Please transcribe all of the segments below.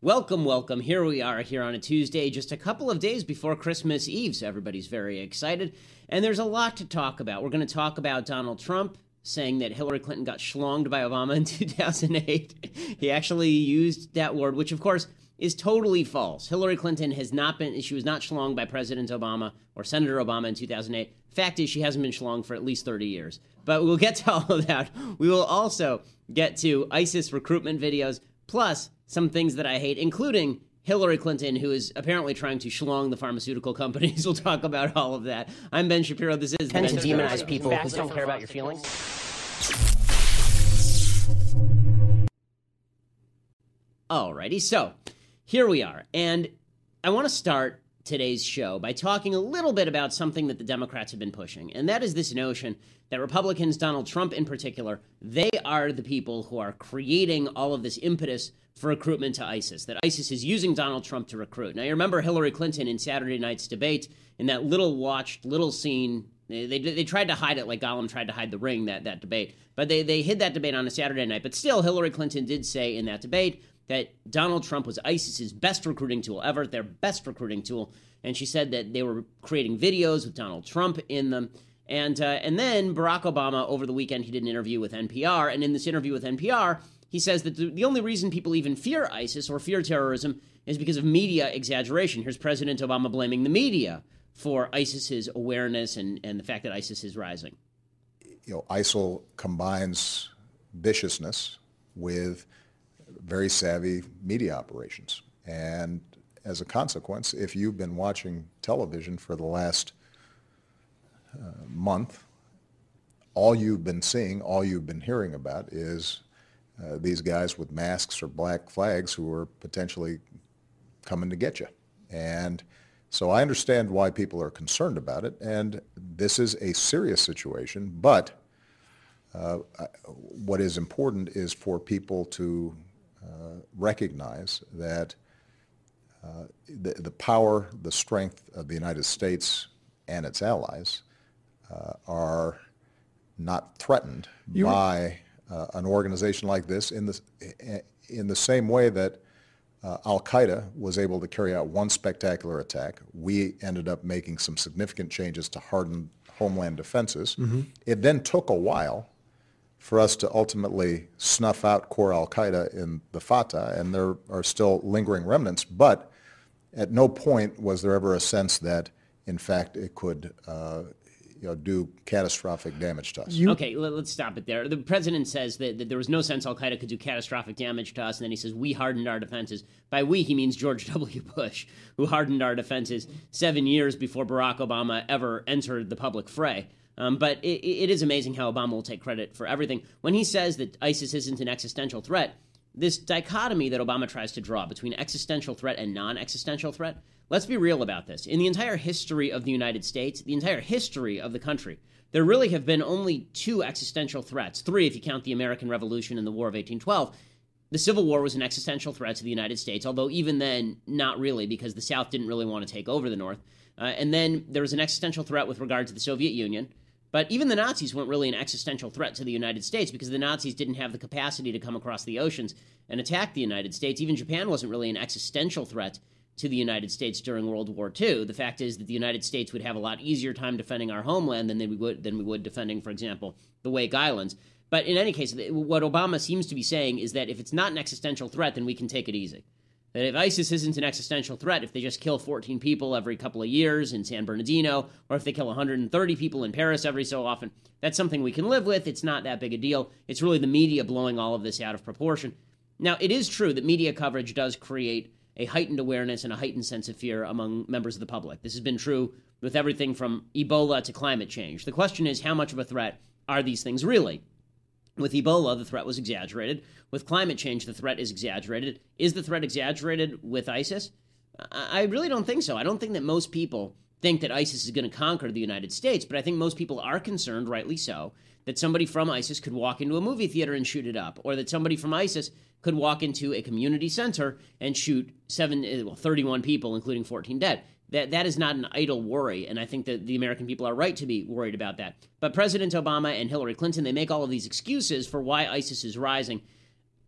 Welcome, welcome. Here we are here on a Tuesday, just a couple of days before Christmas Eve, so everybody's very excited. And there's a lot to talk about. We're going to talk about Donald Trump saying that Hillary Clinton got schlonged by Obama in 2008. He actually used that word, which of course is totally false. Hillary Clinton she was not schlonged by President Obama or Senator Obama in 2008. Fact is, she hasn't been schlonged for at least 30 years. But we'll get to all of that. We will also get to ISIS recruitment videos, plus some things that I hate, including Hillary Clinton, who is apparently trying to schlong the pharmaceutical companies. We'll talk about all of that. I'm Ben Shapiro. This is tend to demonize people who don't care about your feelings. Alrighty, so here we are. And I want to start today's show by talking a little bit about something that the Democrats have been pushing, and that is this notion that Republicans, Donald Trump in particular, they are the people who are creating all of this impetus for recruitment to ISIS, that ISIS is using Donald Trump to recruit. Now, you remember Hillary Clinton in Saturday night's debate, in that little scene. They tried to hide it like Gollum tried to hide the ring, that debate. But they hid that debate on a Saturday night. But still, Hillary Clinton did say in that debate that Donald Trump was ISIS's best recruiting tool ever, their best recruiting tool. And she said that they were creating videos with Donald Trump in them. And then Barack Obama, over the weekend, he did an interview with NPR. And in this interview with NPR, he says that the only reason people even fear ISIS or fear terrorism is because of media exaggeration. Here's President Obama blaming the media for ISIS's awareness and the fact that ISIS is rising. ISIL combines viciousness with very savvy media operations. And as a consequence, if you've been watching television for the last month, all you've been seeing, all you've been hearing about is these guys with masks or black flags who are potentially coming to get you. And so I understand why people are concerned about it, and this is a serious situation, but what is important is for people to recognize that the power, the strength of the United States and its allies are not threatened by an organization like this in the same way that Al-Qaeda was able to carry out one spectacular attack. We ended up making some significant changes to harden homeland defenses. Mm-hmm. It then took a while for us to ultimately snuff out core Al-Qaeda in the Fatah, and there are still lingering remnants, but at no point was there ever a sense that, in fact, it could do catastrophic damage to us. Okay, let's stop it there. The president says that there was no sense Al-Qaeda could do catastrophic damage to us, and then he says, we hardened our defenses. By we, he means George W. Bush, who hardened our defenses 7 years before Barack Obama ever entered the public fray. But it is amazing how Obama will take credit for everything. When he says that ISIS isn't an existential threat, this dichotomy that Obama tries to draw between existential threat and non-existential threat, let's be real about this. In the entire history of the United States, the entire history of the country, there really have been only two existential threats, three if you count the American Revolution and the War of 1812. The Civil War was an existential threat to the United States, although even then, not really, because the South didn't really want to take over the North. And then there was an existential threat with regard to the Soviet Union. But even the Nazis weren't really an existential threat to the United States because the Nazis didn't have the capacity to come across the oceans and attack the United States. Even Japan wasn't really an existential threat to the United States during World War II. The fact is that the United States would have a lot easier time defending our homeland than we would defending, for example, the Wake Islands. But in any case, what Obama seems to be saying is that if it's not an existential threat, then we can take it easy. That if ISIS isn't an existential threat, if they just kill 14 people every couple of years in San Bernardino, or if they kill 130 people in Paris every so often, that's something we can live with. It's not that big a deal. It's really the media blowing all of this out of proportion. Now, it is true that media coverage does create a heightened awareness and a heightened sense of fear among members of the public. This has been true with everything from Ebola to climate change. The question is, how much of a threat are these things really? With Ebola, the threat was exaggerated. With climate change, the threat is exaggerated. Is the threat exaggerated with ISIS? I really don't think so. I don't think that most people think that ISIS is going to conquer the United States, but I think most people are concerned, rightly so, that somebody from ISIS could walk into a movie theater and shoot it up, or that somebody from ISIS could walk into a community center and shoot 31 people, including 14 dead. That is not an idle worry, and I think that the American people are right to be worried about that. But President Obama and Hillary Clinton, they make all of these excuses for why ISIS is rising.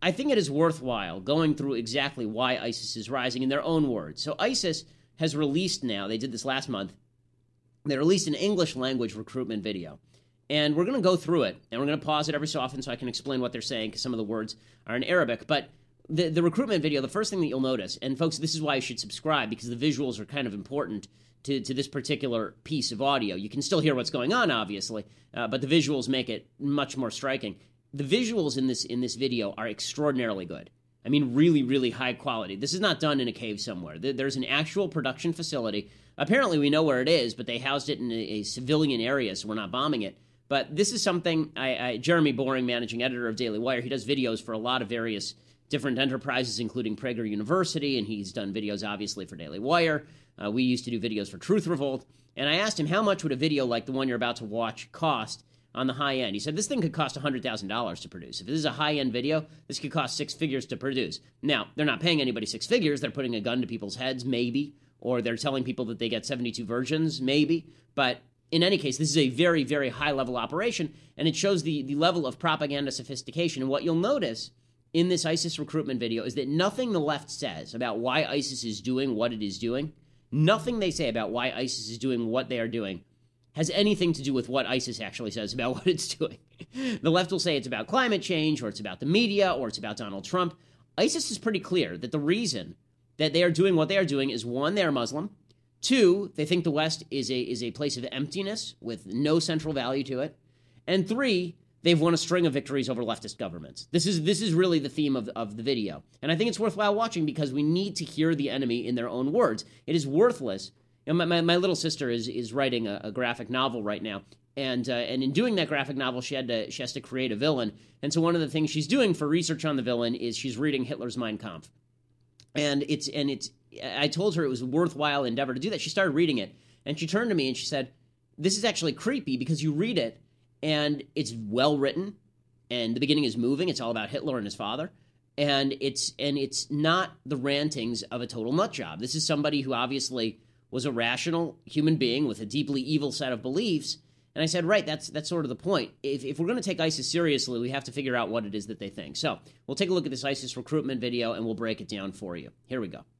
I think it is worthwhile going through exactly why ISIS is rising in their own words. So ISIS has released now, they did this last month, they released an English language recruitment video. And we're going to go through it, and we're going to pause it every so often so I can explain what they're saying, because some of the words are in Arabic. But the recruitment video, the first thing that you'll notice, and folks, this is why you should subscribe, because the visuals are kind of important to this particular piece of audio. You can still hear what's going on, obviously, but the visuals make it much more striking. The visuals in this video are extraordinarily good. I mean, really, really high quality. This is not done in a cave somewhere. There's an actual production facility. Apparently, we know where it is, but they housed it in a civilian area, so we're not bombing it. But this is something, Jeremy Boring, managing editor of Daily Wire, he does videos for a lot of various different enterprises, including Prager University, and he's done videos, obviously, for Daily Wire. We used to do videos for Truth Revolt. And I asked him, how much would a video like the one you're about to watch cost on the high end? He said, this thing could cost $100,000 to produce. If this is a high-end video, this could cost six figures to produce. Now, they're not paying anybody six figures. They're putting a gun to people's heads, maybe. Or they're telling people that they get 72 versions, maybe. But in any case, this is a very, very high-level operation, and it shows the level of propaganda sophistication. And what you'll notice in this ISIS recruitment video is that nothing the left says about why ISIS is doing what it is doing, nothing they say about why ISIS is doing what they are doing, has anything to do with what ISIS actually says about what it's doing. The left will say it's about climate change, or it's about the media, or it's about Donald Trump. ISIS is pretty clear that the reason that they are doing what they are doing is, one, they are Muslim. Two, they think the West is a place of emptiness with no central value to it. And three, they've won a string of victories over leftist governments. This is really the theme of the video. And I think it's worthwhile watching because we need to hear the enemy in their own words. It is worthless. You know, my little sister is writing a graphic novel right now. And in doing that graphic novel, she has to create a villain. And so one of the things she's doing for research on the villain is she's reading Hitler's Mein Kampf. And I told her it was a worthwhile endeavor to do that. She started reading it, and she turned to me and she said, this is actually creepy because you read it, and it's well written, and the beginning is moving. It's all about Hitler and his father, and it's not the rantings of a total nut job. This is somebody who obviously was a rational human being with a deeply evil set of beliefs. And I said, right, that's sort of the point. If we're going to take ISIS seriously, we have to figure out what it is that they think. So we'll take a look at this ISIS recruitment video, and we'll break it down for you. Here we go.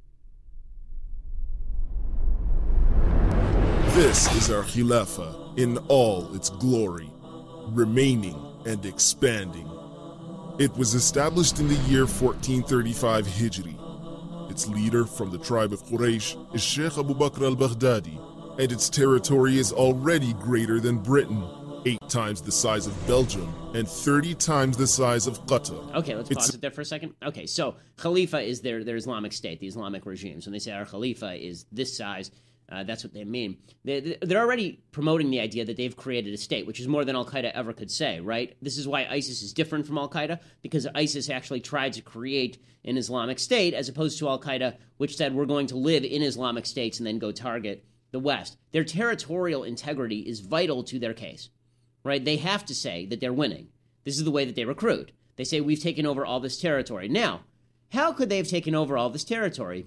This is our Khilafah in all its glory, remaining and expanding. It was established in the year 1435 Hijri. Its leader from the tribe of Quraysh is Sheikh Abu Bakr al-Baghdadi, and its territory is already greater than Britain, 8 times the size of Belgium, and 30 times the size of Qatar. Okay, let's pause it there for a second. Okay, so Khalifa is their Islamic State, the Islamic regime. So when they say our Khalifa is this size, that's what they mean. They're already promoting the idea that they've created a state, which is more than Al-Qaeda ever could say, right? This is why ISIS is different from Al-Qaeda, because ISIS actually tried to create an Islamic State, as opposed to Al-Qaeda, which said we're going to live in Islamic states and then go target the West. Their territorial integrity is vital to their case, right? They have to say that they're winning. This is the way that they recruit. They say, we've taken over all this territory. Now, how could they have taken over all this territory?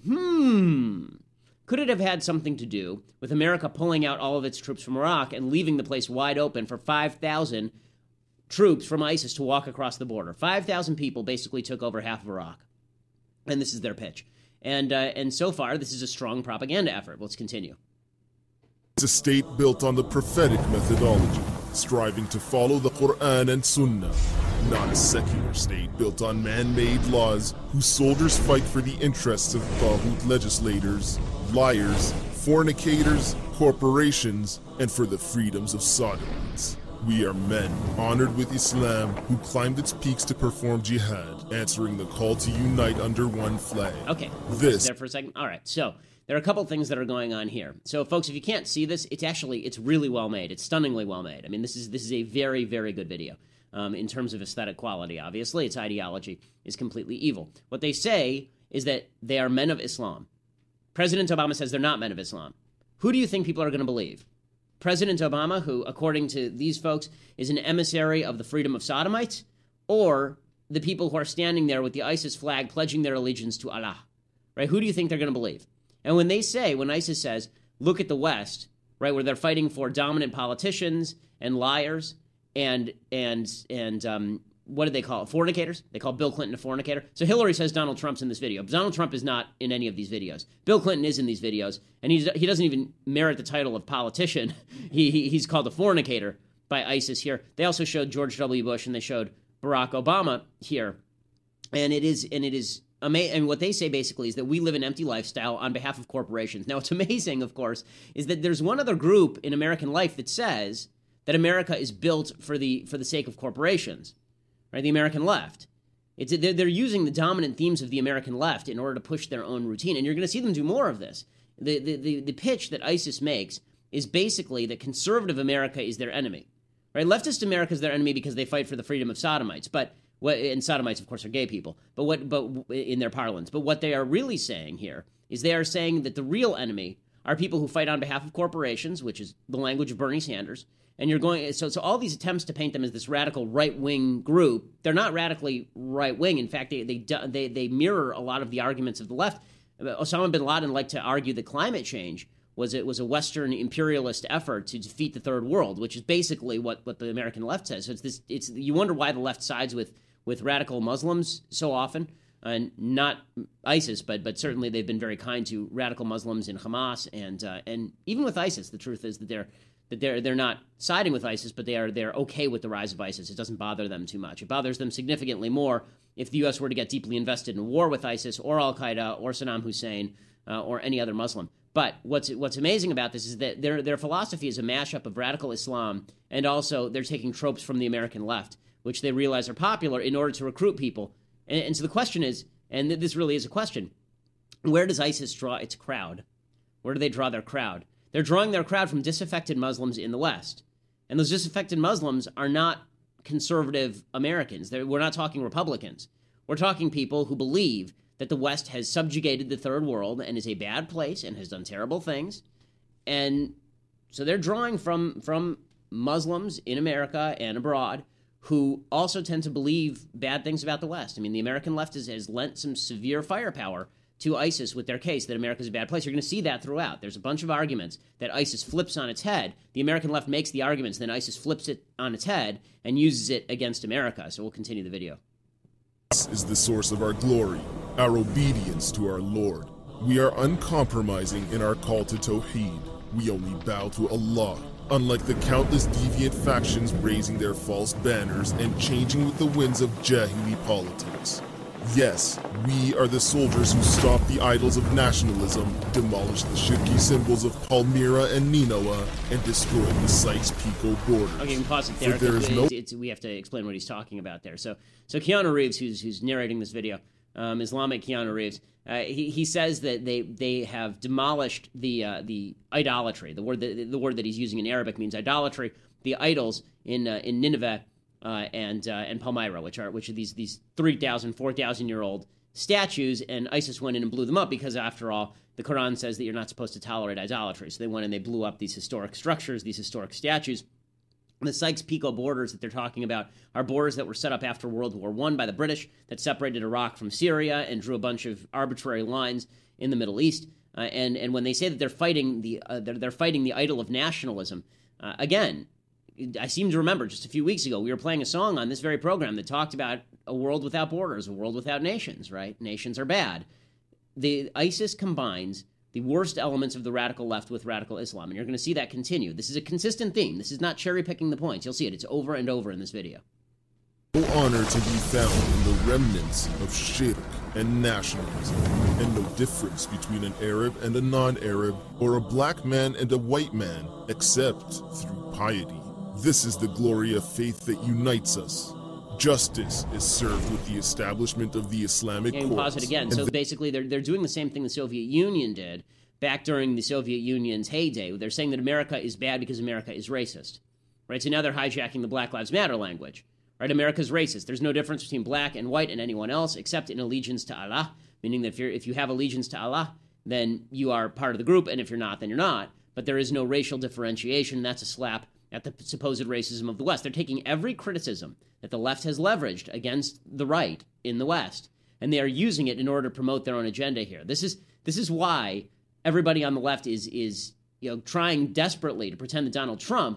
Could it have had something to do with America pulling out all of its troops from Iraq and leaving the place wide open for 5,000 troops from ISIS to walk across the border? 5,000 people basically took over half of Iraq. And this is their pitch. And so far, this is a strong propaganda effort. Let's continue. It's a state built on the prophetic methodology, striving to follow the Quran and Sunnah, not a secular state built on man-made laws whose soldiers fight for the interests of Taghut legislators, liars, fornicators, corporations, and for the freedoms of sodomites. We are men honored with Islam who climbed its peaks to perform jihad, answering the call to unite under one flag. Okay, this there for a second. All right, so there are a couple things that are going on here. So, folks, if you can't see this, it's really well made. It's stunningly well made. I mean, this is a very, very good video. In terms of aesthetic quality, obviously, its ideology is completely evil. What they say is that they are men of Islam. President Obama says they're not men of Islam. Who do you think people are going to believe? President Obama, who, according to these folks, is an emissary of the freedom of sodomites, or the people who are standing there with the ISIS flag pledging their allegiance to Allah? Right? Who do you think they're going to believe? And when ISIS says, look at the West, right, where they're fighting for dominant politicians and liars and what did they call it? Fornicators? They call Bill Clinton a fornicator. So Hillary says Donald Trump's in this video. But Donald Trump is not in any of these videos. Bill Clinton is in these videos, and he doesn't even merit the title of politician. He's called a fornicator by ISIS here. They also showed George W. Bush, and they showed Barack Obama here. And it is amazing. And what they say basically is that we live an empty lifestyle on behalf of corporations. Now, what's amazing, of course, is that there's one other group in American life that says that America is built for the sake of corporations, right? The American left. They're using the dominant themes of the American left in order to push their own routine, and you're going to see them do more of this. The pitch that ISIS makes is basically that conservative America is their enemy, right? Leftist America is their enemy because they fight for the freedom of sodomites, and sodomites, of course, are gay people, but in their parlance. But what they are really saying here is they are saying that the real enemy are people who fight on behalf of corporations, which is the language of Bernie Sanders. And you're going so all these attempts to paint them as this radical right-wing group, they're not radically right-wing. In fact, they mirror a lot of the arguments of the left. Osama bin Laden liked to argue that climate change was a Western imperialist effort to defeat the third world, which is basically what the American left says. So it's you wonder why the left sides with radical Muslims so often, and not ISIS, but certainly they've been very kind to radical Muslims in Hamas, and even with ISIS, the truth is that they're not siding with ISIS, but they're okay with the rise of ISIS. It doesn't bother them too much. It bothers them significantly more if the U.S. were to get deeply invested in war with ISIS or Al Qaeda or Saddam Hussein or any other Muslim. But what's amazing about this is that their philosophy is a mashup of radical Islam, and also they're taking tropes from the American left, which they realize are popular in order to recruit people. And so the question is, and this really is a question, where does ISIS draw its crowd? Where do they draw their crowd? They're drawing their crowd from disaffected Muslims in the West. And those disaffected Muslims are not conservative Americans. We're not talking Republicans. We're talking people who believe that the West has subjugated the third world and is a bad place and has done terrible things. And so they're drawing from Muslims in America and abroad who also tend to believe bad things about the West. I mean, the American left has lent some severe firepower to ISIS with their case that America's a bad place. You're going to see that throughout. There's a bunch of arguments that ISIS flips on its head. The American left makes the arguments, then ISIS flips it on its head and uses it against America. So we'll continue the video. This is the source of our glory, our obedience to our Lord. We are uncompromising in our call to Tawheed. We only bow to Allah, unlike the countless deviant factions raising their false banners and changing with the winds of Jahili politics. Yes, we are the soldiers who stop the idols of nationalism, demolish the shirky symbols of Palmyra and Nineveh, and destroy the Sykes-Picot borders. Okay, we can pause it there. We have to explain what he's talking about there. So Keanu Reeves, who's narrating this video, Islamic Keanu Reeves, he says that they have demolished the idolatry. The word that he's using in Arabic means idolatry. The idols in Nineveh and Palmyra, which are these 3,000, 4,000-year-old statues, and ISIS went in and blew them up because, after all, the Quran says that you're not supposed to tolerate idolatry. So they went and they blew up these historic structures, these historic statues. The Sykes-Picot borders that they're talking about are borders that were set up after World War I by the British that separated Iraq from Syria and drew a bunch of arbitrary lines in the Middle East. And when they say that they're fighting the idol of nationalism, again, I seem to remember just a few weeks ago we were playing a song on this very program that talked about a world without borders, a world without nations, right? Nations are bad. The ISIS combines the worst elements of the radical left with radical Islam, and you're going to see that continue. This is a consistent theme. This is not cherry-picking the points. You'll see it. It's over and over in this video. No honor to be found in the remnants of shirk and nationalism, and no difference between an Arab and a non-Arab, or a black man and a white man, except through piety. This is the glory of faith that unites us. Justice is served with the establishment of the Islamic courts. Pause it again. So basically, they're doing the same thing the Soviet Union did back during the Soviet Union's heyday. They're saying that America is bad because America is racist, right? So now they're hijacking the Black Lives Matter language, right? America's racist. There's no difference between black and white and anyone else except in allegiance to Allah, meaning that if you have allegiance to Allah, then you are part of the group, and if you're not, then you're not. But there is no racial differentiation. That's a slap at the supposed racism of the West. They're taking every criticism that the left has leveraged against the right in the West, and they are using it in order to promote their own agenda here. This is why everybody on the left is trying desperately to pretend that Donald Trump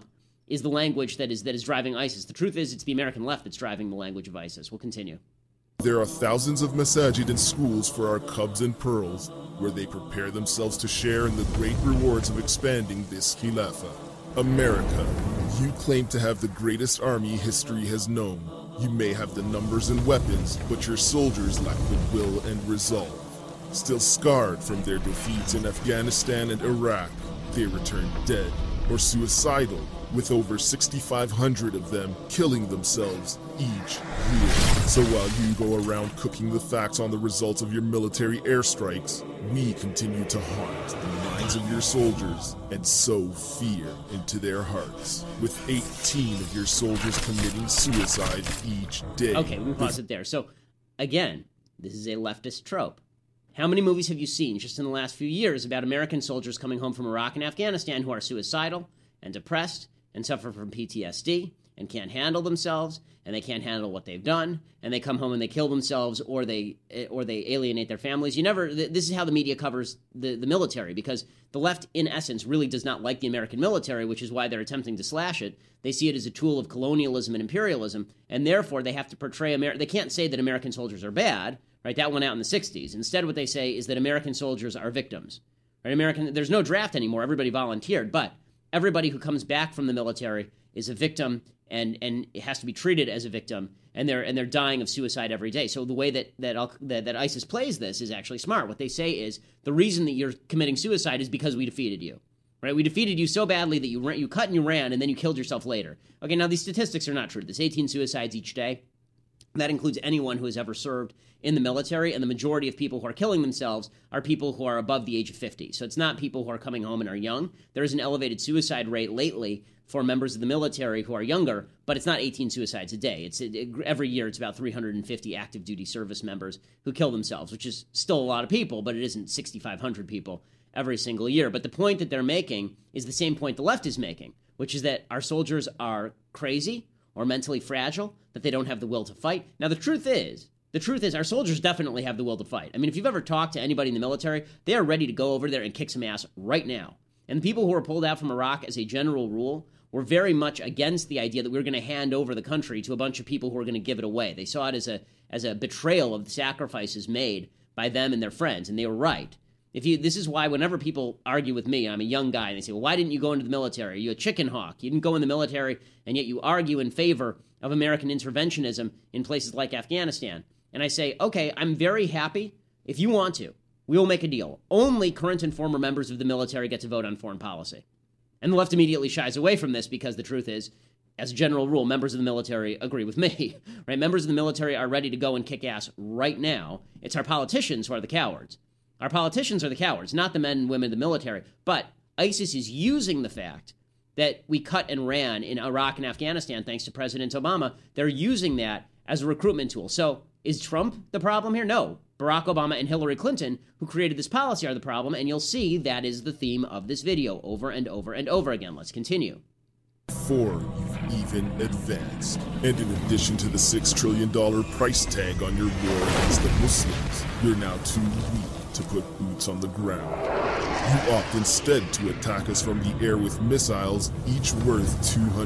is the language that is driving ISIS. The truth is, it's the American left that's driving the language of ISIS. We'll continue. There are thousands of masajid and schools for our cubs and pearls, where they prepare themselves to share in the great rewards of expanding this Khilafah. America, you claim to have the greatest army history has known. You may have the numbers and weapons, but your soldiers lack the will and resolve. Still scarred from their defeats in Afghanistan and Iraq, they return dead or suicidal, with over 6,500 of them killing themselves each year. So while you go around cooking the facts on the results of your military airstrikes, we continue to haunt the minds of your soldiers and sow fear into their hearts, with 18 of your soldiers committing suicide each day. Okay, we can pause it there. So, again, this is a leftist trope. How many movies have you seen just in the last few years about American soldiers coming home from Iraq and Afghanistan who are suicidal and depressed and suffer from PTSD and can't handle themselves and they can't handle what they've done and they come home and they kill themselves or they alienate their families? This is how the media covers the military, because the left, in essence, really does not like the American military, which is why they're attempting to slash it. They see it as a tool of colonialism and imperialism, and therefore they have to portray They can't say that American soldiers are bad, right? That went out in the 60s. Instead, what they say is that American soldiers are victims, right? There's no draft anymore. Everybody volunteered, but everybody who comes back from the military is a victim, and it has to be treated as a victim, and they're dying of suicide every day. So the way that ISIS plays this is actually smart. What they say is the reason that you're committing suicide is because we defeated you, right? We defeated you so badly that you cut and you ran, and then you killed yourself later. Okay, now these statistics are not true. There's 18 suicides each day. That includes anyone who has ever served in the military, and the majority of people who are killing themselves are people who are above the age of 50. So it's not people who are coming home and are young. There is an elevated suicide rate lately for members of the military who are younger, but it's not 18 suicides a day. Every year it's about 350 active duty service members who kill themselves, which is still a lot of people, but it isn't 6,500 people every single year. But the point that they're making is the same point the left is making, which is that our soldiers are crazy or mentally fragile, that they don't have the will to fight. Now, the truth is our soldiers definitely have the will to fight. I mean, if you've ever talked to anybody in the military, they are ready to go over there and kick some ass right now. And the people who were pulled out from Iraq, as a general rule, were very much against the idea that we were going to hand over the country to a bunch of people who were going to give it away. They saw it as a betrayal of the sacrifices made by them and their friends, and they were right. This is why whenever people argue with me, I'm a young guy, and they say, well, why didn't you go into the military? Are you a chicken hawk? You didn't go in the military, and yet you argue in favor of American interventionism in places like Afghanistan. And I say, okay, I'm very happy. If you want to, we will make a deal. Only current and former members of the military get to vote on foreign policy. And the left immediately shies away from this because the truth is, as a general rule, members of the military agree with me, right? Members of the military are ready to go and kick ass right now. It's our politicians who are the cowards. Our politicians are the cowards, not the men and women of the military. But ISIS is using the fact that we cut and ran in Iraq and Afghanistan thanks to President Obama. They're using that as a recruitment tool. So is Trump the problem here? No. Barack Obama and Hillary Clinton, who created this policy, are the problem, and you'll see that is the theme of this video over and over and over again. Let's continue. Before you've even advanced. And in addition to the $6 trillion price tag on your war against the Muslims, you're now too weak to put boots on the ground. You opt instead to attack us from the air with missiles, each worth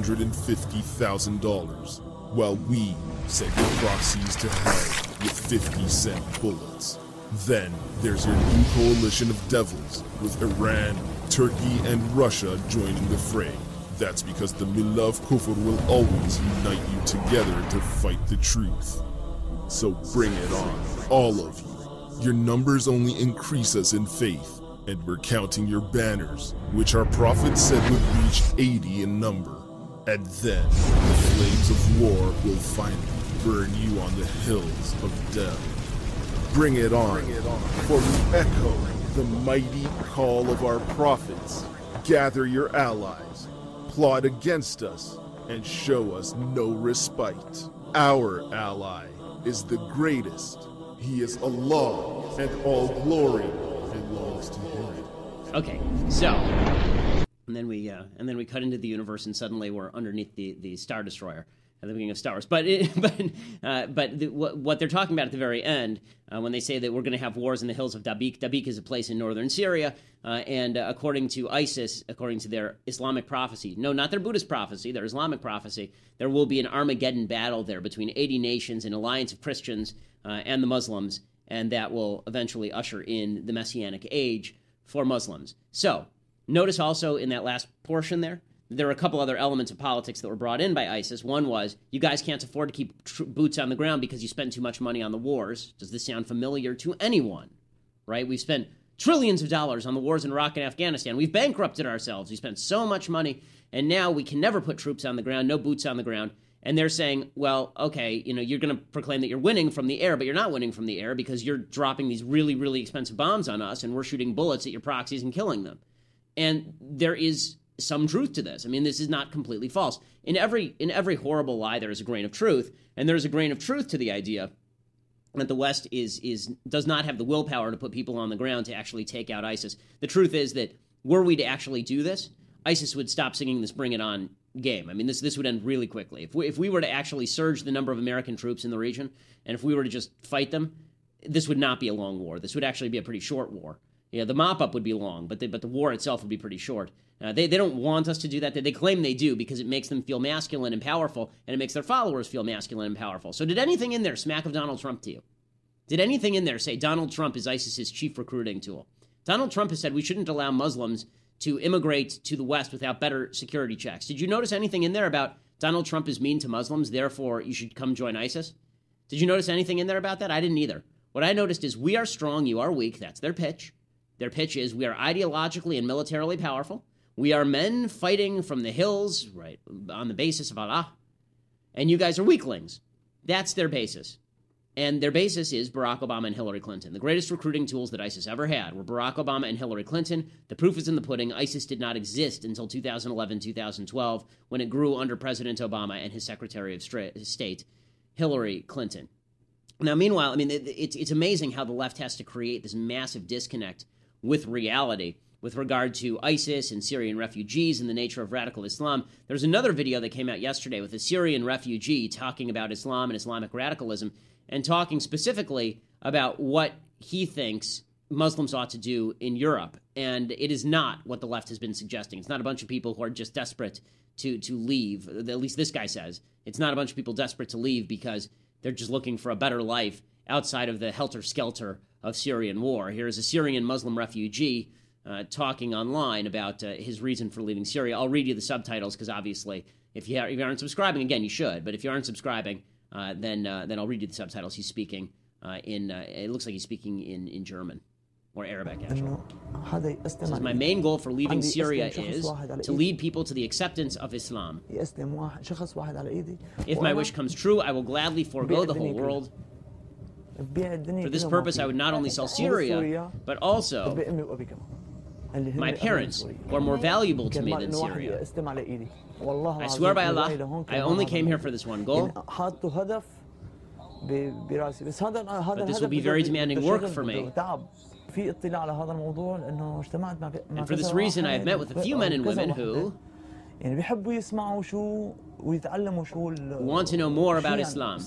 $250,000, while we send your proxies to hell with 50-cent bullets. Then there's your new coalition of devils, with Iran, Turkey, and Russia joining the fray. That's because the Milov Kufr will always unite you together to fight the truth. So bring it on, all of you. Your numbers only increase us in faith, and we're counting your banners, which our prophet said would reach 80 in number. And then the flames of war will finally burn you on the hills of death. Bring it on, for we echo the mighty call of our prophets. Gather your allies, plot against us, and show us no respite. Our ally is the greatest. He is Allah, and all glory belongs to Him. Okay, so, and then we cut into the universe, and suddenly we're underneath the Star Destroyer. at the beginning of Star Wars. But what they're talking about at the very end, when they say that we're going to have wars in the hills of Dabiq. Dabiq is a place in northern Syria, and according to ISIS, according to their Islamic prophecy, no, not their Buddhist prophecy, their Islamic prophecy, there will be an Armageddon battle there between 80 nations, an alliance of Christians and the Muslims, and that will eventually usher in the Messianic age for Muslims. So, notice also in that last portion there were a couple other elements of politics that were brought in by ISIS. One was, you guys can't afford to keep boots on the ground because you spend too much money on the wars. Does this sound familiar to anyone? Right? We've spent trillions of dollars on the wars in Iraq and Afghanistan. We've bankrupted ourselves. We spent so much money, and now we can never put troops on the ground, no boots on the ground. And they're saying, well, okay, you're going to proclaim that you're winning from the air, but you're not winning from the air because you're dropping these really, really expensive bombs on us, and we're shooting bullets at your proxies and killing them. And there is some truth to this. I mean, this is not completely false. In every horrible lie, there is a grain of truth, and there's a grain of truth to the idea that the West does not have the willpower to put people on the ground to actually take out ISIS. The truth is that were we to actually do this, ISIS would stop singing this "Bring It On" game. I mean, this would end really quickly. If we were to actually surge the number of American troops in the region, and if we were to just fight them, this would not be a long war. This would actually be a pretty short war. Yeah, the mop-up would be long, but the war itself would be pretty short. They don't want us to do that. They claim they do because it makes them feel masculine and powerful, and it makes their followers feel masculine and powerful. So did anything in there smack of Donald Trump to you? Did anything in there say Donald Trump is ISIS's chief recruiting tool? Donald Trump has said we shouldn't allow Muslims to immigrate to the West without better security checks. Did you notice anything in there about Donald Trump is mean to Muslims, therefore you should come join ISIS? Did you notice anything in there about that? I didn't either. What I noticed is we are strong, you are weak. That's their pitch. Their pitch is we are ideologically and militarily powerful. We are men fighting from the hills, right, on the basis of Allah. And you guys are weaklings. That's their basis. And their basis is Barack Obama and Hillary Clinton. The greatest recruiting tools that ISIS ever had were Barack Obama and Hillary Clinton. The proof is in the pudding. ISIS did not exist until 2011, 2012, when it grew under President Obama and his Secretary of State, Hillary Clinton. Now, meanwhile, I mean, it's amazing how the left has to create this massive disconnect with reality with regard to ISIS and Syrian refugees and the nature of radical Islam. There's another video that came out yesterday with a Syrian refugee talking about Islam and Islamic radicalism and talking specifically about what he thinks Muslims ought to do in Europe. And it is not what the left has been suggesting. It's not a bunch of people who are just desperate to leave. At least this guy says. It's not a bunch of people desperate to leave because they're just looking for a better life outside of the helter-skelter of Syrian war. Here's a Syrian Muslim refugee talking online about his reason for leaving Syria. I'll read you the subtitles because obviously if you aren't subscribing, again, you should. But if you aren't subscribing, then I'll read you the subtitles. He's speaking it looks like he's speaking in German or Arabic, actually. Says, my main goal for leaving Syria is to lead people to the acceptance of Islam. If my wish comes true, I will gladly forego the whole world. For this purpose, I would not only sell Syria, but also my parents, who are more valuable to me than Syria. I swear by Allah, I only came here for this one goal. But this will be very demanding work for me. And for this reason, I have met with a few men and women who want to know more about Islam.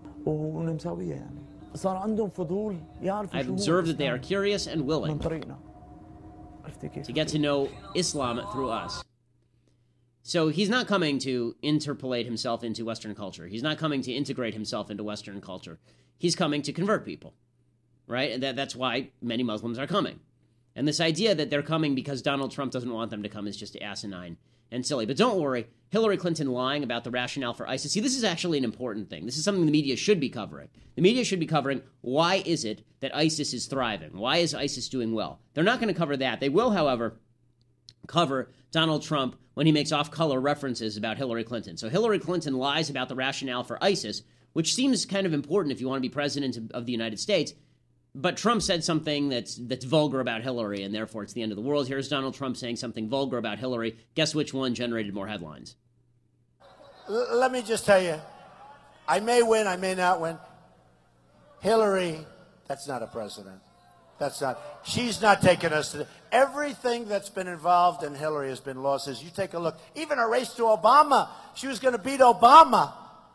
I've observed that they are curious and willing to get to know Islam through us. So he's not coming to interpolate himself into Western culture. He's not coming to integrate himself into Western culture. He's coming to convert people, right? And that's why many Muslims are coming. And this idea that they're coming because Donald Trump doesn't want them to come is just asinine and silly. But don't worry, Hillary Clinton lying about the rationale for ISIS. See, this is actually an important thing. This is something the media should be covering. The media should be covering why is it that ISIS is thriving? Why is ISIS doing well? They're not going to cover that. They will, however, cover Donald Trump when he makes off-color references about Hillary Clinton. So Hillary Clinton lies about the rationale for ISIS, which seems kind of important if you want to be president of the United States. But Trump said something that's vulgar about Hillary, and therefore it's the end of the world. Here's Donald Trump saying something vulgar about Hillary. Guess which one generated more headlines? Let me just tell you, I may win, I may not win. Hillary, that's not a president. She's not taking us to everything that's been involved in Hillary has been losses. You take a look, even a race to Obama, she was going to beat Obama.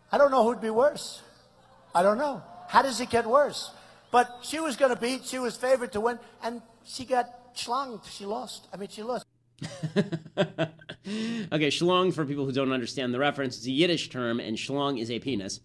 I don't know who'd be worse. I don't know. How does it get worse? But she was going to beat. She was favored to win, and she got schlonged. She lost. I mean, she lost. Okay, schlong, for people who don't understand the reference, is a Yiddish term, and schlong is a penis.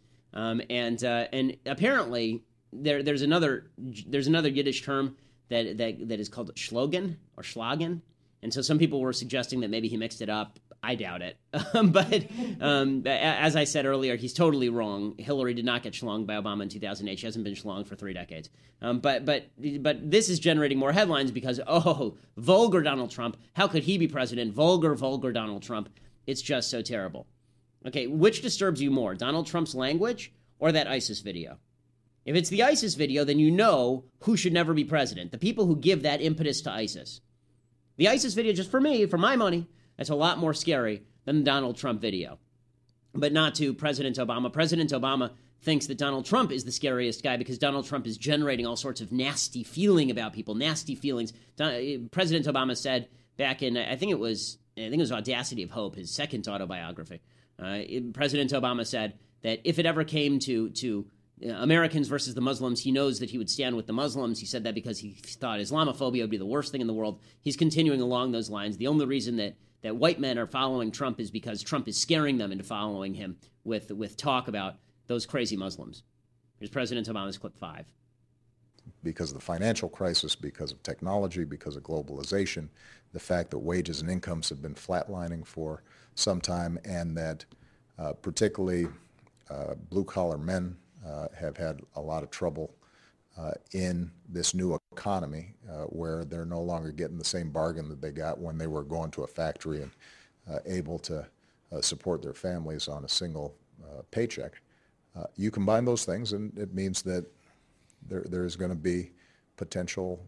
And apparently there's another Yiddish term that is called schlogen or schlagen, and so some people were suggesting that maybe he mixed it up. I doubt it. But as I said earlier, he's totally wrong. Hillary did not get schlonged by Obama in 2008. She hasn't been schlonged for 3 decades. But this is generating more headlines because, vulgar Donald Trump. How could he be president? Vulgar Donald Trump. It's just so terrible. Okay, which disturbs you more, Donald Trump's language or that ISIS video? If it's the ISIS video, then you know who should never be president. The people who give that impetus to ISIS. The ISIS video, just for me, for my money, that's a lot more scary than the Donald Trump video. But not to President Obama. President Obama thinks that Donald Trump is the scariest guy because Donald Trump is generating all sorts of nasty feeling about people, nasty feelings. President Obama said back in, I think it was Audacity of Hope, his second autobiography. President Obama said that if it ever came to Americans versus the Muslims, he knows that he would stand with the Muslims. He said that because he thought Islamophobia would be the worst thing in the world. He's continuing along those lines. The only reason that white men are following Trump is because Trump is scaring them into following him with talk about those crazy Muslims. Here's President Obama's clip 5. Because of the financial crisis, because of technology, because of globalization, the fact that wages and incomes have been flatlining for some time, and that particularly blue-collar men have had a lot of trouble in this new economy where they're no longer getting the same bargain that they got when they were going to a factory and able to support their families on a single paycheck. You combine those things, and it means that there's going to be potential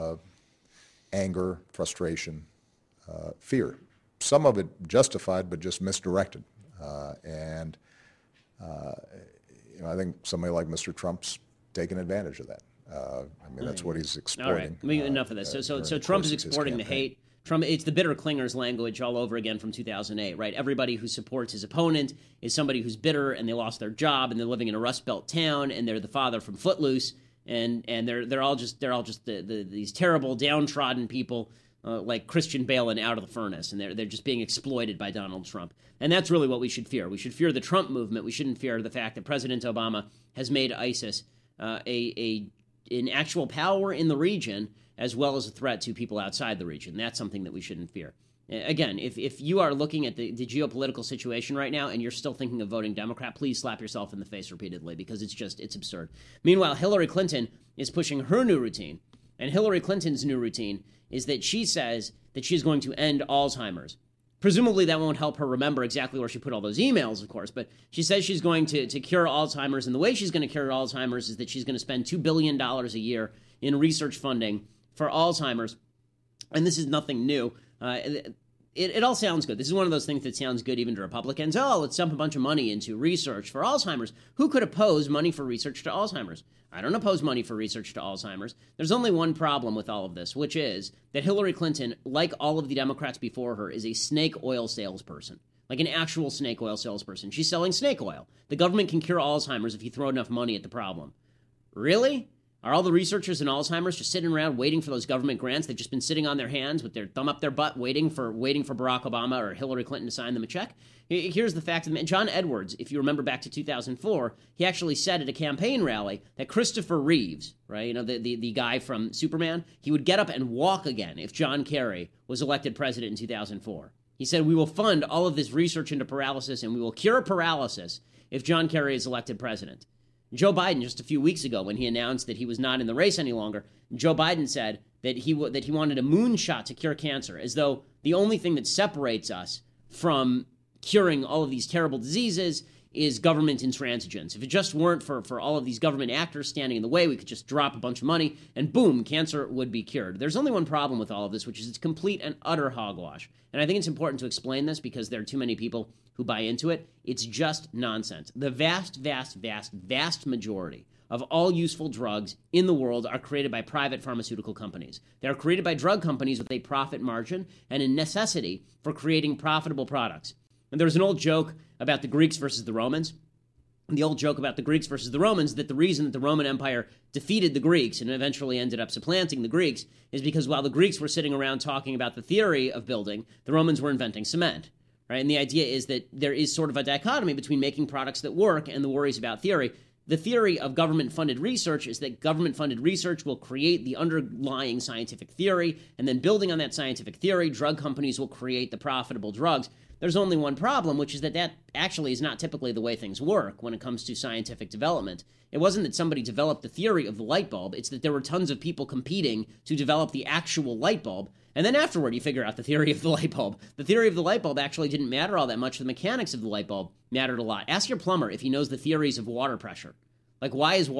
anger, frustration, fear. Some of it justified, but just misdirected. I think somebody like Mr. Trump's taking advantage of that. That's what he's exploiting. All right, enough of this. So Trump is exporting the hate. Trump, it's the bitter clingers language all over again from 2008, right? Everybody who supports his opponent is somebody who's bitter and they lost their job and they're living in a Rust Belt town and they're the father from Footloose and they're all just these terrible downtrodden people like Christian Bale out of the furnace, and they're just being exploited by Donald Trump. And that's really what we should fear. We should fear the Trump movement. We shouldn't fear the fact that President Obama has made ISIS an actual power in the region as well as a threat to people outside the region. That's something that we shouldn't fear. Again, if you are looking at the geopolitical situation right now and you're still thinking of voting Democrat, please slap yourself in the face repeatedly because it's absurd. Meanwhile, Hillary Clinton is pushing her new routine. And Hillary Clinton's new routine is that she says that she's going to end Alzheimer's. Presumably that won't help her remember exactly where she put all those emails, of course, but she says she's going to cure Alzheimer's, and the way she's going to cure Alzheimer's is that she's going to spend $2 billion a year in research funding for Alzheimer's. And this is nothing new. It all sounds good. This is one of those things that sounds good even to Republicans. Oh, let's dump a bunch of money into research for Alzheimer's. Who could oppose money for research to Alzheimer's? I don't oppose money for research to Alzheimer's. There's only one problem with all of this, which is that Hillary Clinton, like all of the Democrats before her, is a snake oil salesperson. Like an actual snake oil salesperson. She's selling snake oil. The government can cure Alzheimer's if you throw enough money at the problem. Really? Are all the researchers in Alzheimer's just sitting around waiting for those government grants? They've just been sitting on their hands with their thumb up their butt waiting for Barack Obama or Hillary Clinton to sign them a check? Here's the fact. John Edwards, if you remember back to 2004, he actually said at a campaign rally that Christopher Reeves, right, the guy from Superman, he would get up and walk again if John Kerry was elected president in 2004. He said, we will fund all of this research into paralysis and we will cure paralysis if John Kerry is elected president. Joe Biden, just a few weeks ago, when he announced that he was not in the race any longer, Joe Biden said that he wanted a moonshot to cure cancer, as though the only thing that separates us from curing all of these terrible diseases is government intransigence. If it just weren't for all of these government actors standing in the way, we could just drop a bunch of money and boom, cancer would be cured. There's only one problem with all of this, which is it's complete and utter hogwash. And I think it's important to explain this because there are too many people who buy into it. It's just nonsense. The vast, vast, vast, vast majority of all useful drugs in the world are created by private pharmaceutical companies. They are created by drug companies with a profit margin and a necessity for creating profitable products. And there's an old joke about the Greeks versus the Romans. the old joke about the Greeks versus the Romans, that the reason that the Roman Empire defeated the Greeks and eventually ended up supplanting the Greeks is because while the Greeks were sitting around talking about the theory of building, the Romans were inventing cement, right? And the idea is that there is sort of a dichotomy between making products that work and the worries about theory. The theory of government-funded research is that government-funded research will create the underlying scientific theory, and then building on that scientific theory, drug companies will create the profitable drugs. There's only one problem, which is that actually is not typically the way things work when it comes to scientific development. It wasn't that somebody developed the theory of the light bulb, it's that there were tons of people competing to develop the actual light bulb, and then afterward you figure out the theory of the light bulb. The theory of the light bulb actually didn't matter all that much. The mechanics of the light bulb mattered a lot. Ask your plumber if he knows the theories of water pressure. Like, why does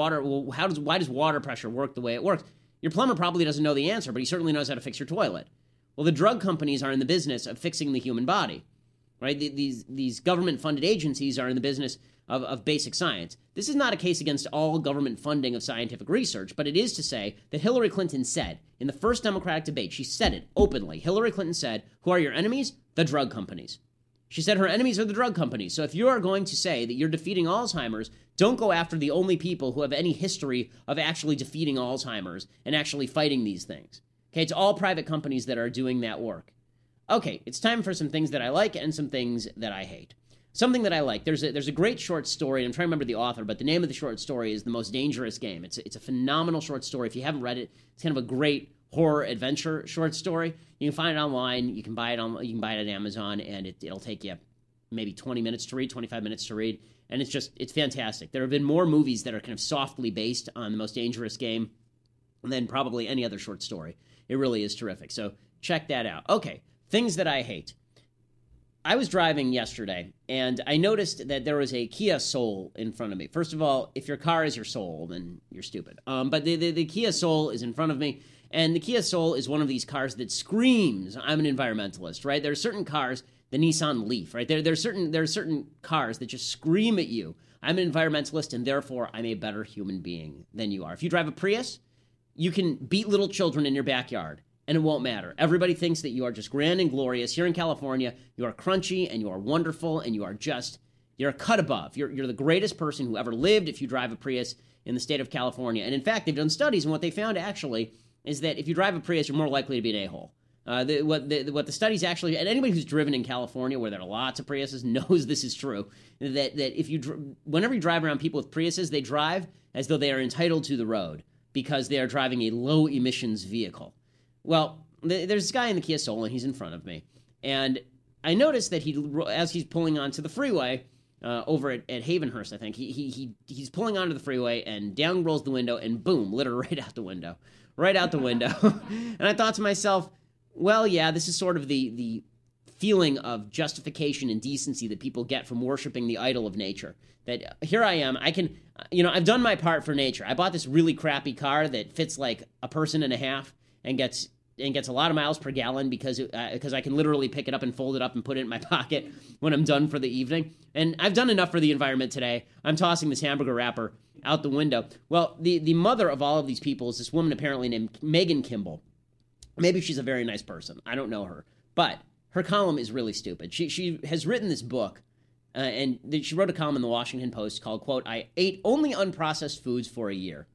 water pressure work the way it works? Your plumber probably doesn't know the answer, but he certainly knows how to fix your toilet. Well, the drug companies are in the business of fixing the human body. Right? These government-funded agencies are in the business of basic science. This is not a case against all government funding of scientific research, but it is to say that Hillary Clinton said, in the first Democratic debate, she said it openly. Hillary Clinton said, who are your enemies? The drug companies. She said her enemies are the drug companies. So if you are going to say that you're defeating Alzheimer's, don't go after the only people who have any history of actually defeating Alzheimer's and actually fighting these things. Okay, it's all private companies that are doing that work. Okay, it's time for some things that I like and some things that I hate. Something that I like, there's a great short story, I'm trying to remember the author, but the name of the short story is The Most Dangerous Game. It's a phenomenal short story. If you haven't read it, it's kind of a great horror adventure short story. You can find it online, you can buy it at Amazon, and it'll take you maybe 20 minutes to read, 25 minutes to read, and it's fantastic. There have been more movies that are kind of softly based on The Most Dangerous Game than probably any other short story. It really is terrific, so check that out. Okay. Things that I hate. I was driving yesterday, and I noticed that there was a Kia Soul in front of me. First of all, if your car is your soul, then you're stupid. But the Kia Soul is in front of me, and the Kia Soul is one of these cars that screams, I'm an environmentalist, right? There are certain cars, the Nissan Leaf, right? There are certain cars that just scream at you, I'm an environmentalist, and therefore I'm a better human being than you are. If you drive a Prius, you can beat little children in your backyard, and it won't matter. Everybody thinks that you are just grand and glorious. Here in California, you are crunchy, and you are wonderful, and you're a cut above. You're the greatest person who ever lived if you drive a Prius in the state of California. And in fact, they've done studies, and what they found actually is that if you drive a Prius, you're more likely to be an a-hole. What the studies actually, and anybody who's driven in California where there are lots of Priuses knows this is true, that if whenever you drive around people with Priuses, they drive as though they are entitled to the road because they are driving a low-emissions vehicle. Well, there's this guy in the Kia Soul, and he's in front of me. And I noticed that as he's pulling onto the freeway over at Havenhurst, I think, he's pulling onto the freeway, and down rolls the window, and boom, lit her right out the window. Right out the window. And I thought to myself, well, yeah, this is sort of the feeling of justification and decency that people get from worshiping the idol of nature. That here I am, I've done my part for nature. I bought this really crappy car that fits like a person and a half and gets a lot of miles per gallon because I can literally pick it up and fold it up and put it in my pocket when I'm done for the evening. And I've done enough for the environment today. I'm tossing this hamburger wrapper out the window. Well, the mother of all of these people is this woman apparently named Megan Kimball. Maybe she's a very nice person. I don't know her. But her column is really stupid. She has written this book, and she wrote a column in the Washington Post called, quote, I ate only unprocessed foods for a year.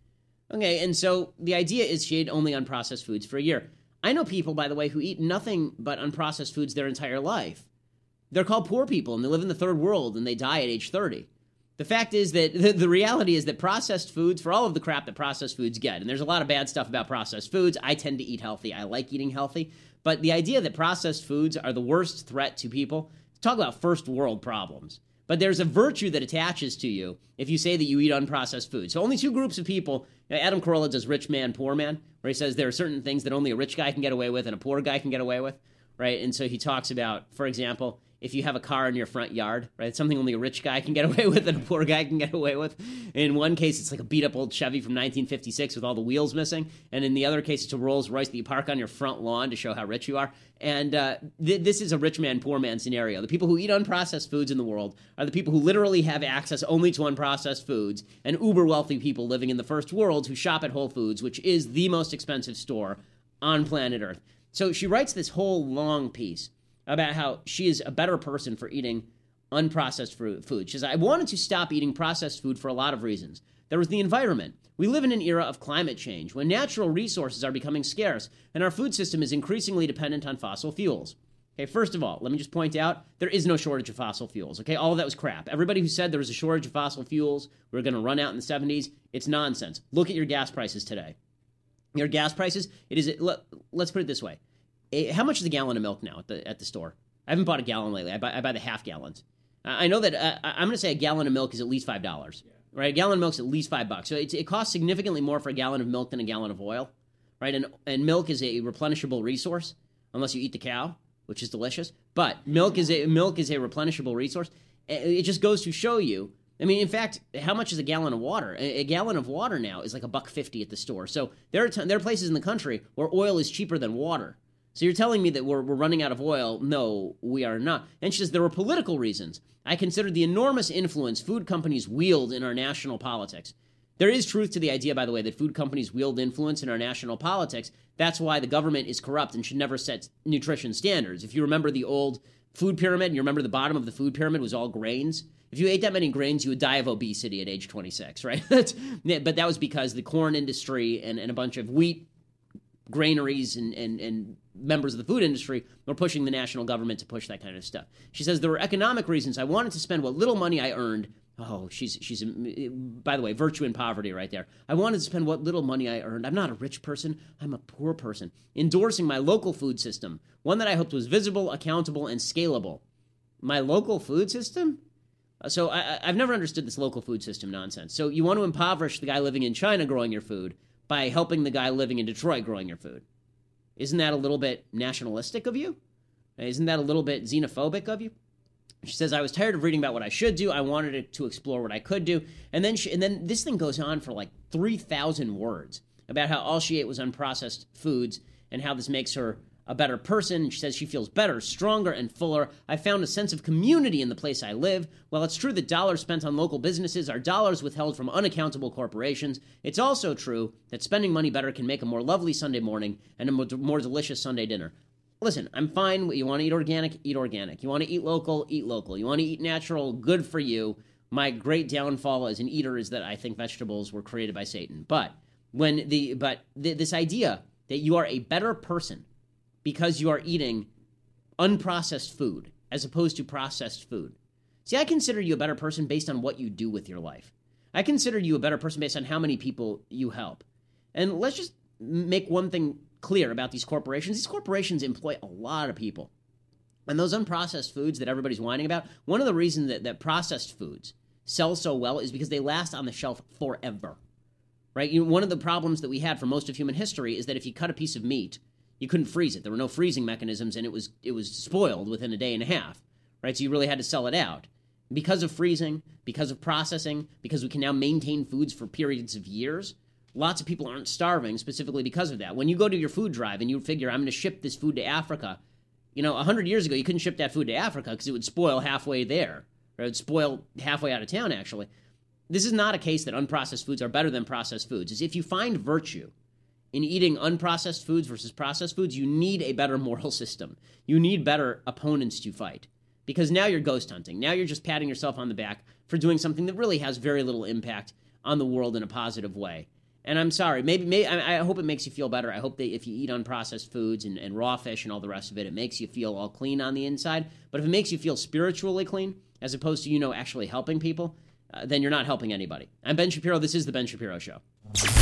Okay, and so the idea is she ate only unprocessed foods for a year. I know people, by the way, who eat nothing but unprocessed foods their entire life. They're called poor people, and they live in the third world, and they die at age 30. The fact is that the reality is that processed foods, for all of the crap that processed foods get, and there's a lot of bad stuff about processed foods. I tend to eat healthy. I like eating healthy. But the idea that processed foods are the worst threat to people, talk about first world problems. But there's a virtue that attaches to you if you say that you eat unprocessed foods. So only two groups of people. Adam Carolla does Rich Man, Poor Man, where he says there are certain things that only a rich guy can get away with and a poor guy can get away with, right? And so he talks about, for example, if you have a car in your front yard, right? It's something only a rich guy can get away with and a poor guy can get away with. In one case, it's like a beat-up old Chevy from 1956 with all the wheels missing. And in the other case, it's a Rolls Royce that you park on your front lawn to show how rich you are. And this is a rich man, poor man scenario. The people who eat unprocessed foods in the world are the people who literally have access only to unprocessed foods, and uber-wealthy people living in the first world who shop at Whole Foods, which is the most expensive store on planet Earth. So she writes this whole long piece about how she is a better person for eating unprocessed food. She says, I wanted to stop eating processed food for a lot of reasons. There was the environment. We live in an era of climate change when natural resources are becoming scarce and our food system is increasingly dependent on fossil fuels. Okay, first of all, let me just point out, there is no shortage of fossil fuels. Okay, all of that was crap. Everybody who said there was a shortage of fossil fuels, we were going to run out in the 70s, it's nonsense. Look at your gas prices today. Your gas prices, let's put it this way. How much is a gallon of milk now at the store? I haven't bought a gallon lately. I buy the half gallons. I know that I'm going to say a gallon of milk is at least $5. Right, a gallon of milk is at least $5. So it costs significantly more for a gallon of milk than a gallon of oil, right? And milk is a replenishable resource, unless you eat the cow, which is delicious. But milk is a replenishable resource. It just goes to show you. I mean, in fact, how much is a gallon of water? A gallon of water now is like $1.50 at the store. So there are places in the country where oil is cheaper than water. So you're telling me that we're running out of oil? No, we are not. And she says there were political reasons. I considered the enormous influence food companies wield in our national politics. There is truth to the idea, by the way, that food companies wield influence in our national politics. That's why the government is corrupt and should never set nutrition standards. If you remember the old food pyramid, and you remember the bottom of the food pyramid was all grains, if you ate that many grains, you would die of obesity at age 26, right? But that was because the corn industry and a bunch of wheat granaries and members of the food industry were pushing the national government to push that kind of stuff. She says there were economic reasons. I wanted to spend what little money I earned. Oh, she's by the way, virtue and poverty right there. I wanted to spend what little money I earned. I'm not a rich person. I'm a poor person. Endorsing my local food system, one that I hoped was visible, accountable, and scalable. My local food system? So I've never understood this local food system nonsense. So you want to impoverish the guy living in China growing your food by helping the guy living in Detroit growing your food. Isn't that a little bit nationalistic of you? Isn't that a little bit xenophobic of you? She says, I was tired of reading about what I should do. I wanted to explore what I could do. And then this thing goes on for like 3,000 words about how all she ate was unprocessed foods and how this makes her a better person. She says she feels better, stronger, and fuller. I found a sense of community in the place I live. While it's true that dollars spent on local businesses are dollars withheld from unaccountable corporations, it's also true that spending money better can make a more lovely Sunday morning and a more delicious Sunday dinner. Listen, I'm fine. You want to eat organic? Eat organic. You want to eat local? Eat local. You want to eat natural? Good for you. My great downfall as an eater is that I think vegetables were created by Satan. But this idea that you are a better person because you are eating unprocessed food as opposed to processed food. See, I consider you a better person based on what you do with your life. I consider you a better person based on how many people you help. And let's just make one thing clear about these corporations. These corporations employ a lot of people. And those unprocessed foods that everybody's whining about, one of the reasons that processed foods sell so well is because they last on the shelf forever. Right? One of the problems that we had for most of human history is that if you cut a piece of meat, you couldn't freeze it. There were no freezing mechanisms, and it was spoiled within a day and a half, right? So you really had to sell it out. Because of freezing, because of processing, because we can now maintain foods for periods of years, lots of people aren't starving specifically because of that. When you go to your food drive and you figure, I'm going to ship this food to Africa, 100 years ago, you couldn't ship that food to Africa because it would spoil halfway there, or it would spoil halfway out of town, actually. This is not a case that unprocessed foods are better than processed foods. It's if you find virtue in eating unprocessed foods versus processed foods, you need a better moral system. You need better opponents to fight. Because now you're ghost hunting. Now you're just patting yourself on the back for doing something that really has very little impact on the world in a positive way. And I'm sorry. Maybe I hope it makes you feel better. I hope that if you eat unprocessed foods and raw fish and all the rest of it, it makes you feel all clean on the inside. But if it makes you feel spiritually clean, as opposed to, actually helping people, then you're not helping anybody. I'm Ben Shapiro. This is The Ben Shapiro Show.